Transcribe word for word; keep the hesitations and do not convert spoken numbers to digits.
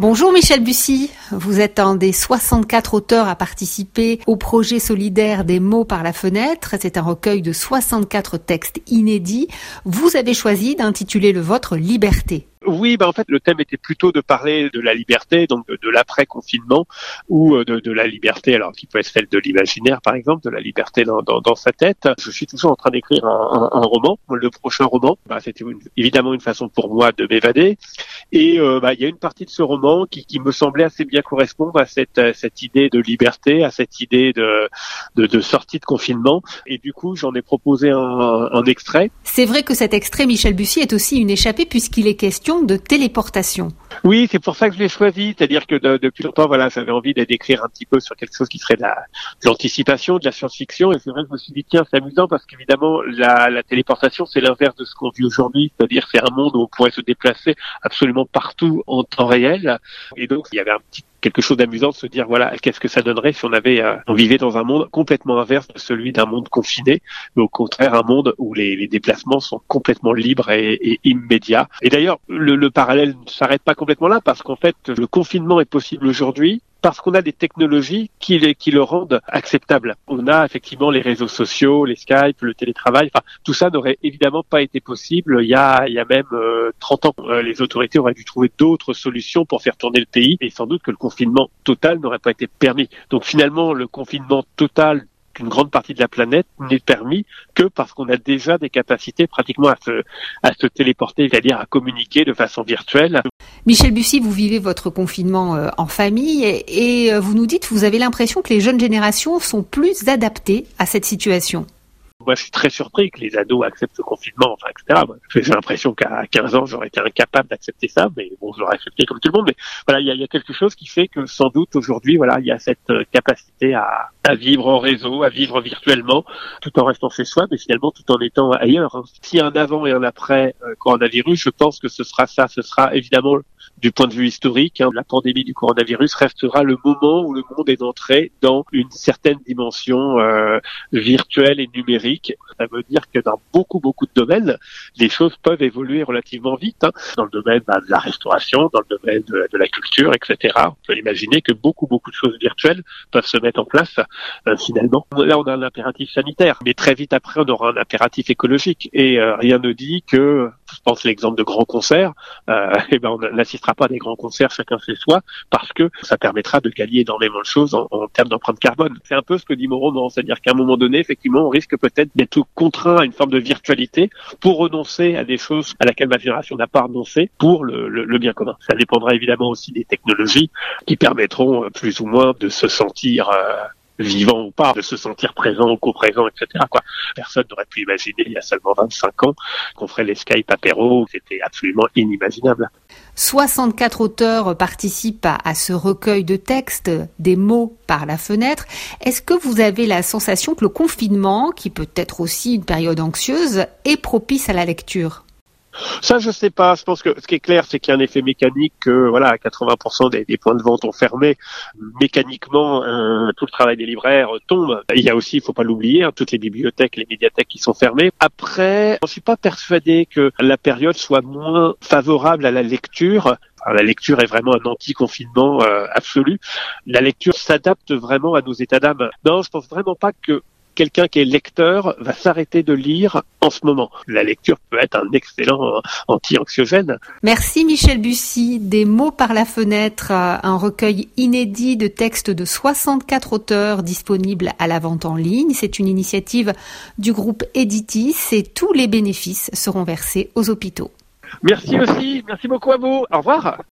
Bonjour Michel Bussy, vous êtes un des soixante-quatre auteurs à participer au projet solidaire des mots par la fenêtre. C'est un recueil de soixante-quatre textes inédits. Vous avez choisi d'intituler le vôtre « Liberté ». Oui, bah en fait, le thème était plutôt de parler de la liberté, donc de, de l'après-confinement, ou de, de la liberté, alors qui peut être celle de l'imaginaire, par exemple, de la liberté dans, dans, dans sa tête. Je suis toujours en train d'écrire un, un, un roman. Le prochain roman, bah, c'était une, évidemment une façon pour moi de m'évader. Et euh, bah, il y a une partie de ce roman qui, qui me semblait assez bien correspondre à cette, à cette idée de liberté, à cette idée de, de, de sortie de confinement. Et du coup, j'en ai proposé un, un extrait. C'est vrai que cet extrait, Michel Bussy, est aussi une échappée puisqu'il est question de téléportation. Oui, c'est pour ça que je l'ai choisi, c'est-à-dire que de, depuis longtemps, voilà, j'avais envie d'écrire un petit peu sur quelque chose qui serait de, la, de l'anticipation, de la science-fiction, et c'est vrai que je me suis dit, tiens, c'est amusant parce qu'évidemment, la, la téléportation, c'est l'inverse de ce qu'on vit aujourd'hui, c'est-à-dire c'est un monde où on pourrait se déplacer absolument partout en temps réel, et donc il y avait un petit quelque chose d'amusant de se dire, voilà, qu'est-ce que ça donnerait si on avait, euh, on vivait dans un monde complètement inverse de celui d'un monde confiné, mais au contraire un monde où les, les déplacements sont complètement libres et, et immédiats. Et d'ailleurs, le, le parallèle ne s'arrête pas complètement là, parce qu'en fait, le confinement est possible aujourd'hui parce qu'on a des technologies qui, les, qui le rendent acceptable. On a effectivement les réseaux sociaux, les Skype, le télétravail. Enfin, tout ça n'aurait évidemment pas été possible il y a, il y a même euh, trente ans. Euh, les autorités auraient dû trouver d'autres solutions pour faire tourner le pays, et sans doute que le confinement total n'aurait pas été permis. Donc finalement, le confinement total qu'une grande partie de la planète n'est permis que parce qu'on a déjà des capacités pratiquement à se, à se téléporter, c'est-à-dire à communiquer de façon virtuelle. Michel Bussy, vous vivez votre confinement euh, en famille et, et euh, vous nous dites que vous avez l'impression que les jeunes générations sont plus adaptées à cette situation. Moi, je suis très surpris que les ados acceptent ce confinement, enfin, et cetera. Moi, j'ai l'impression qu'à quinze ans, j'aurais été incapable d'accepter ça, mais bon, je l'aurais accepté comme tout le monde. Mais voilà, il y a, il y a quelque chose qui fait que sans doute aujourd'hui, voilà, il y a cette capacité à, à vivre en réseau, à vivre virtuellement, tout en restant chez soi, mais finalement tout en étant ailleurs. Hein. S'il y a un avant et un après euh, coronavirus, je pense que ce sera ça. Ce sera évidemment, du point de vue historique, hein, la pandémie du coronavirus restera le moment où le monde est entré dans une certaine dimension euh, virtuelle et numérique. Ça veut dire que dans beaucoup, beaucoup de domaines, les choses peuvent évoluer relativement vite. Hein. Dans le domaine bah, de la restauration, dans le domaine de, de la culture, et cetera. On peut imaginer que beaucoup, beaucoup de choses virtuelles peuvent se mettre en place euh, finalement. Là, on a un impératif sanitaire, mais très vite après, on aura un impératif écologique. Et euh, rien ne dit que, je pense l'exemple de grands concerts, euh, eh ben, on n'assistera pas à des grands concerts chacun chez soi, parce que ça permettra de gagner énormément de choses en, en termes d'empreinte carbone. C'est un peu ce que dit mon roman, c'est-à-dire qu'à un moment donné, effectivement, on risque peut-être d'être contraint à une forme de virtualité pour renoncer à des choses à laquelle ma génération n'a pas renoncé pour le, le, le bien commun. Ça dépendra évidemment aussi des technologies qui permettront plus ou moins de se sentir euh, vivant ou pas, de se sentir présent ou co-présent, et cetera. Quoi. Personne n'aurait pu imaginer il y a seulement vingt-cinq ans qu'on ferait les Skype apéro, c'était absolument inimaginable. soixante-quatre auteurs participent à, à ce recueil de textes, des mots par la fenêtre. Est-ce que vous avez la sensation que le confinement, qui peut être aussi une période anxieuse, est propice à la lecture ? Ça, je sais pas. Je pense que ce qui est clair, c'est qu'il y a un effet mécanique que, voilà, quatre-vingts pour cent des, des points de vente ont fermé. Mécaniquement, euh, tout le travail des libraires tombe. Il y a aussi, il faut pas l'oublier, hein, toutes les bibliothèques, les médiathèques qui sont fermées. Après, je suis pas persuadé que la période soit moins favorable à la lecture. Enfin, la lecture est vraiment un anti-confinement euh, absolu. La lecture s'adapte vraiment à nos états d'âme. Non, je pense vraiment pas que quelqu'un qui est lecteur va s'arrêter de lire en ce moment. La lecture peut être un excellent anti-anxiogène. Merci Michel Bussy. Des mots par la fenêtre, un recueil inédit de textes de soixante-quatre auteurs disponible à la vente en ligne. C'est une initiative du groupe Editis et tous les bénéfices seront versés aux hôpitaux. Merci aussi. Merci beaucoup à vous. Au revoir.